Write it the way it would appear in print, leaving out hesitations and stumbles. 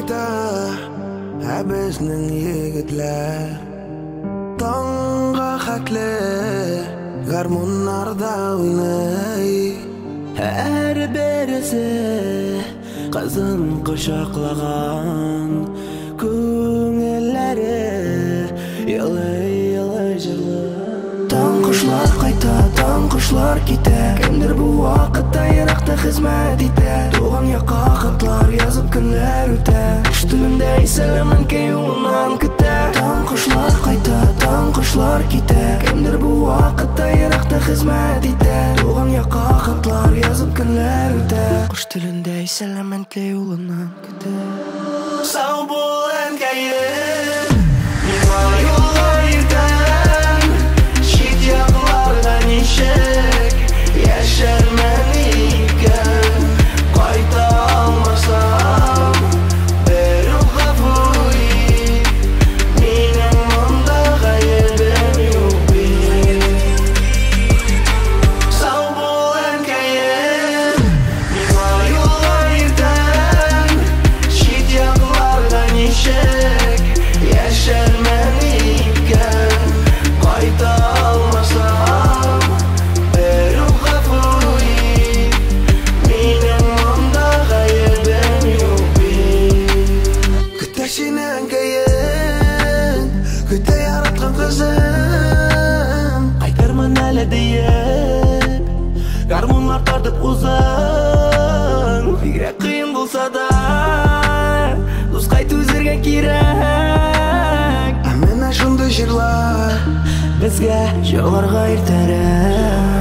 кайта Әбізнің егітлер Таңға хәтлі Гармонларда ойнай Әр берісі Қызын құшақлаған Көңіллері Елай жырлы Таң құшлар қайта, таң құшлар кете Кімдір бұл уақытта ерақта қызмет ете Туған яққа хаттар yazып күнлер өте Құш тіліндей сәлемін кей ұлынан күте Таң құшлар қайта, таң құшлар кете Кімдір бұл уақытта ерақта қызмет ете Туған яққа хаттар yazып күнлер өте Құш тіліндей сәлемін кей ұлынан күте Сау бол әнкәйім Миңа жолға ертең Шет яқларда нешек Яшәрмен икән Қайта алмасам Бір ғафу ит Менің мұнда ғайыбым жоқ бит Сау бол әнкәйім Миңа жолға ертең Шет яқларда нешек Яшәрмен икән Қайта алмасам Бір ғафу ит Менің мұнда ғайыбым жоқ бит Күтә сені әнкәйің Күтә яратқан қызың Қайтармын әлі дейіп Гармонлар тартып ұзын Бигрәк қиын болса да Дос қайт өзерген керек Әмена шынды жырлар Бізге жырларға ертәрек